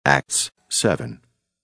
Acts 7.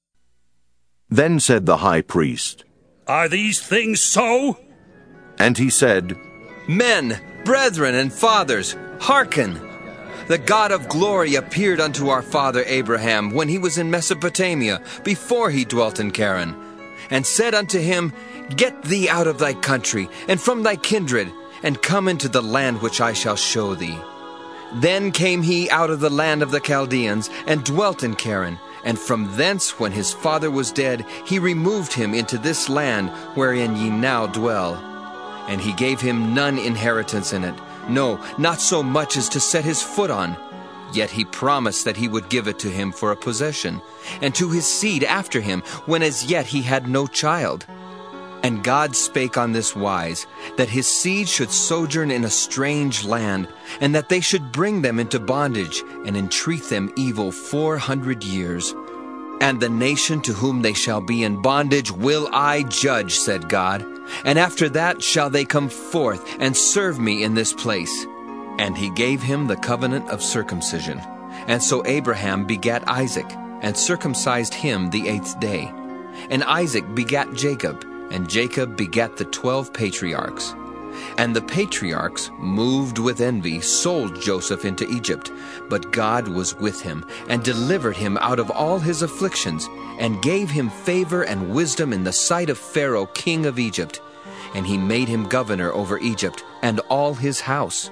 Then said the high priest, Are these things so? and he said, Men, brethren, and fathers, hearken! The God of glory appeared unto our father Abraham when he was in Mesopotamia, before he dwelt in Charan, and said unto him, Get thee out of thy country, and from thy kindred, and come into the land which I shall show thee. Then came he out of the land of the Chaldeans, and dwelt in Charan, and from thence, when his father was dead, he removed him into this land wherein ye now dwell. And he gave him none inheritance in it, no, not so much as to set his foot on. Yet he promised that he would give it to him for a possession, and to his seed after him, when as yet he had no child. And God spake on this wise, that his seed should sojourn in a strange land, and that they should bring them into bondage, and entreat them evil 400 years. And the nation to whom they shall be in bondage will I judge, said God. And after that shall they come forth and serve me in this place. And he gave him the covenant of circumcision. And so Abraham begat Isaac, and circumcised him the 8th day. And Isaac begat Jacob, and Jacob begat the 12 patriarchs. And the patriarchs, moved with envy, sold Joseph into Egypt. But God was with him, and delivered him out of all his afflictions, and gave him favor and wisdom in the sight of Pharaoh king of Egypt. And he made him governor over Egypt, and all his house.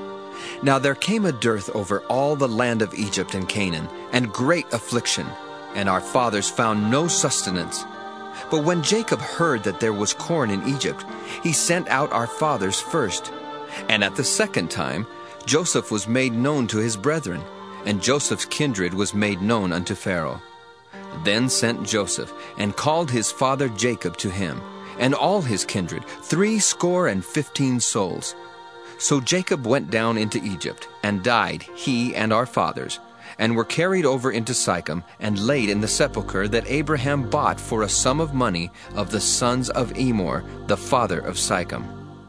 Now there came a dearth over all the land of Egypt and Canaan, and great affliction, and our fathers found no sustenance. But when Jacob heard that there was corn in Egypt, he sent out our fathers first. And at the second time, Joseph was made known to his brethren, and Joseph's kindred was made known unto Pharaoh. Then sent Joseph, and called his father Jacob to him, and all his kindred, 75 souls. So Jacob went down into Egypt, and died, he and our fathers, and were carried over into Sychem, and laid in the sepulchre that Abraham bought for a sum of money of the sons of Emor, the father of Sychem.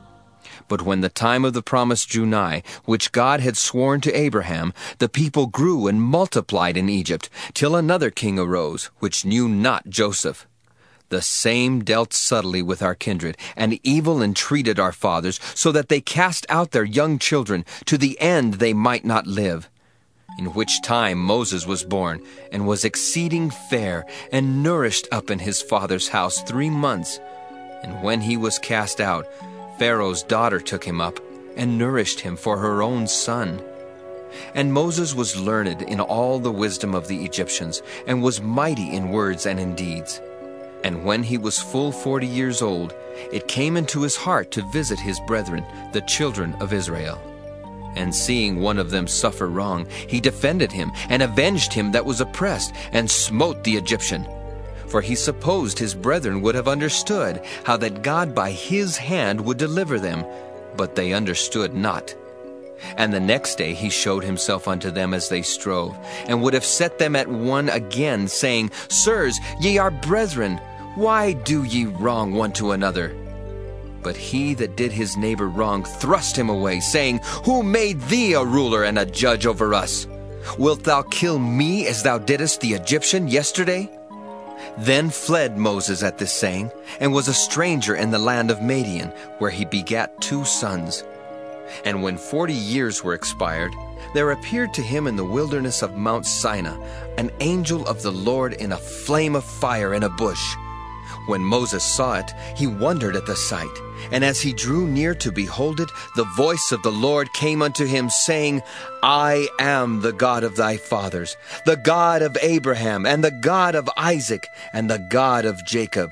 But when the time of the promise drew nigh, which God had sworn to Abraham, the people grew and multiplied in Egypt, till another king arose, which knew not Joseph. The same dealt subtly with our kindred, and evil entreated our fathers, so that they cast out their young children, to the end they might not live. In which time Moses was born, and was exceeding fair, and nourished up in his father's house 3 months. And when he was cast out, Pharaoh's daughter took him up, and nourished him for her own son. And Moses was learned in all the wisdom of the Egyptians, and was mighty in words and in deeds. And when he was full 40 years old, it came into his heart to visit his brethren, the children of Israel. And seeing one of them suffer wrong, he defended him, and avenged him that was oppressed, and smote the Egyptian. For he supposed his brethren would have understood how that God by his hand would deliver them, but they understood not. And the next day he showed himself unto them as they strove, and would have set them at one again, saying, Sirs, ye are brethren, why do ye wrong one to another? But he that did his neighbor wrong thrust him away, saying, Who made thee a ruler and a judge over us? Wilt thou kill me as thou didst the Egyptian yesterday? Then fled Moses at this saying, and was a stranger in the land of Madian, where he begat 2 sons. And when 40 years were expired, there appeared to him in the wilderness of Mount Sinai an angel of the Lord in a flame of fire in a bush. When Moses saw it, he wondered at the sight. And as he drew near to behold it, the voice of the Lord came unto him, saying, I am the God of thy fathers, the God of Abraham, and the God of Isaac, and the God of Jacob.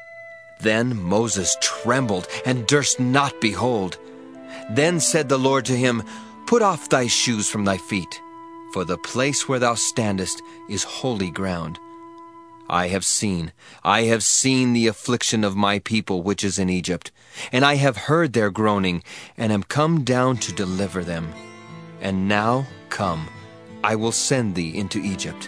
Then Moses trembled, and durst not behold. Then said the Lord to him, Put off thy shoes from thy feet, for the place where thou standest is holy ground. I have seen the affliction of my people which is in Egypt, and I have heard their groaning, and am come down to deliver them. And now, come, I will send thee into Egypt.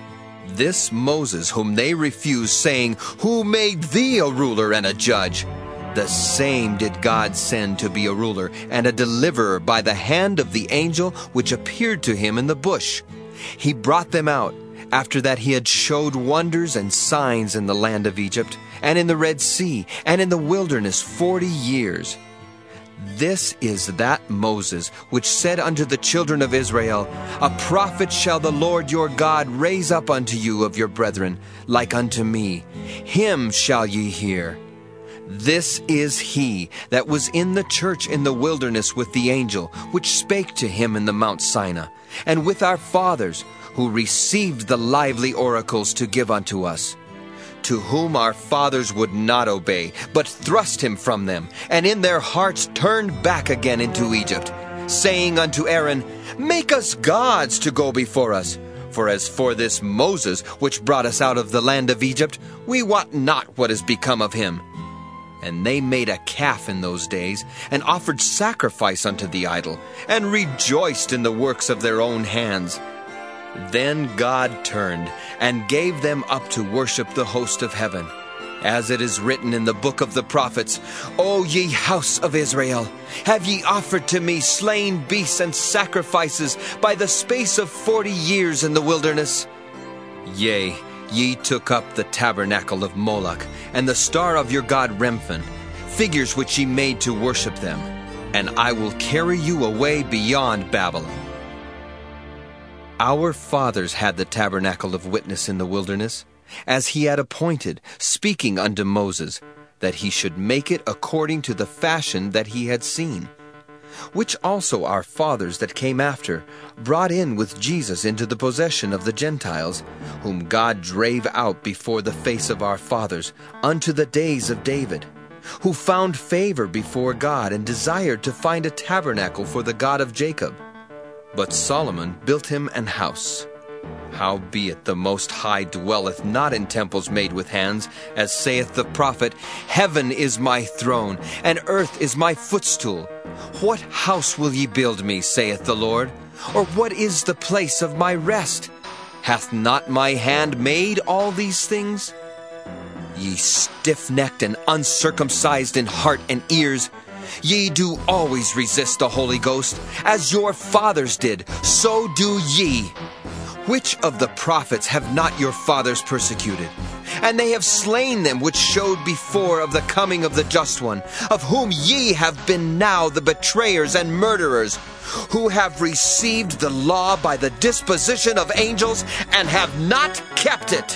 This Moses whom they refused, saying, Who made thee a ruler and a judge? The same did God send to be a ruler and a deliverer by the hand of the angel which appeared to him in the bush. He brought them out, after that he had showed wonders and signs in the land of Egypt, and in the Red Sea, and in the wilderness 40 years. This is that Moses which said unto the children of Israel, A prophet shall the Lord your God raise up unto you of your brethren, like unto me. Him shall ye hear. This is he that was in the church in the wilderness with the angel, which spake to him in the Mount Sinai, and with our fathers, who received the lively oracles to give unto us, to whom our fathers would not obey, but thrust him from them, and in their hearts turned back again into Egypt, saying unto Aaron, Make us gods to go before us. For as for this Moses, which brought us out of the land of Egypt, we wot not what is become of him. And they made a calf in those days, and offered sacrifice unto the idol, and rejoiced in the works of their own hands. Then God turned, and gave them up to worship the host of heaven. As it is written in the book of the prophets, O ye house of Israel, have ye offered to me slain beasts and sacrifices by the space of 40 years in the wilderness? Yea, ye took up the tabernacle of Moloch, and the star of your god Remphan, figures which ye made to worship them, and I will carry you away beyond Babylon. Our fathers had the tabernacle of witness in the wilderness, as he had appointed, speaking unto Moses, that he should make it according to the fashion that he had seen, which also our fathers that came after brought in with Jesus into the possession of the Gentiles, whom God drave out before the face of our fathers unto the days of David, who found favor before God and desired to find a tabernacle for the God of Jacob. But Solomon built him an house. Howbeit the Most High dwelleth not in temples made with hands, as saith the prophet, Heaven is my throne, and earth is my footstool. What house will ye build me, saith the Lord? Or what is the place of my rest? Hath not my hand made all these things? Ye stiff-necked and uncircumcised in heart and ears, ye do always resist the Holy Ghost, as your fathers did, so do ye. Which of the prophets have not your fathers persecuted? And they have slain them which showed before of the coming of the Just One, of whom ye have been now the betrayers and murderers, who have received the law by the disposition of angels, and have not kept it.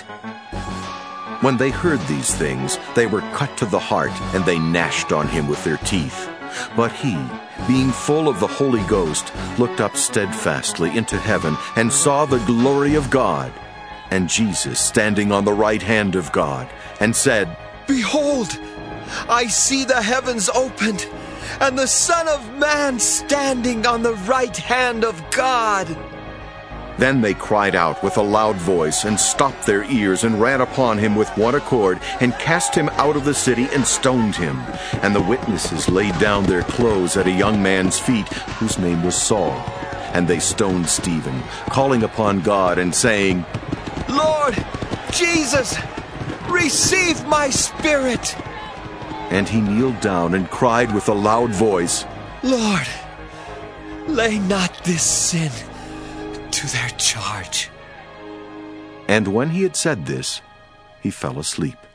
When they heard these things, they were cut to the heart, and they gnashed on him with their teeth. But he, being full of the Holy Ghost, looked up steadfastly into heaven, and saw the glory of God, and Jesus standing on the right hand of God, and said, Behold, I see the heavens opened, and the Son of Man standing on the right hand of God. Then they cried out with a loud voice, and stopped their ears, and ran upon him with one accord, and cast him out of the city, and stoned him. And the witnesses laid down their clothes at a young man's feet, whose name was Saul. And they stoned Stephen, calling upon God, and saying, Lord Jesus, receive my spirit. And he kneeled down and cried with a loud voice, Lord, lay not this sin to their charge. And when he had said this, he fell asleep.